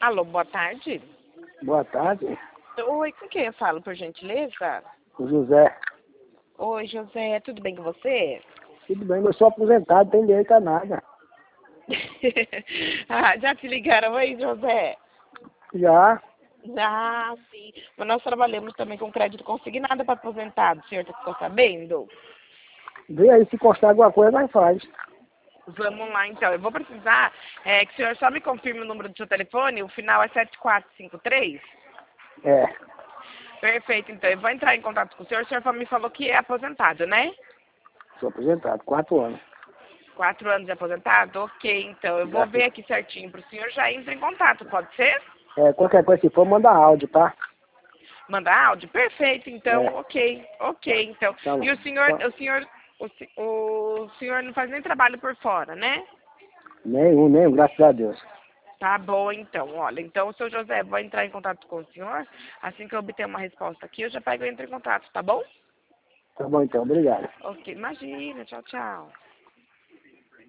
Alô, boa tarde. Boa tarde, Oi, com quem eu falo, por gentileza? o José. Oi, José, tudo bem com você? Tudo bem, eu sou aposentado, tenho direito a nada. Ah, já te ligaram aí, José? Já, Ah, sim. Mas nós trabalhamos também com crédito consignado para aposentado. O senhor ficou sabendo? vê aí se constar alguma coisa, nós faz. Vamos lá, então. Eu vou precisar que o senhor só me confirme o número do seu telefone. O final é 7453. É, Perfeito, então. Eu vou entrar em contato com o senhor. O senhor me falou que é aposentado, né? sou aposentado, 4 anos. 4 anos de aposentado? Ok, então. Eu vou Já ver sei. aqui certinho para o senhor já entra em contato, pode ser? Qualquer coisa, se for, manda áudio, tá? Mandar áudio? Perfeito, então. É, Ok, então. tá E bom. o senhor não faz nem trabalho por fora, né? Nenhum, graças a Deus. Tá bom, então. Olha, então, seu José, vou entrar em contato com o senhor. Assim que eu obter uma resposta aqui, eu já pego e entro em contato, tá bom? Tá bom então, obrigado. Ok, imagina. Tchau, tchau.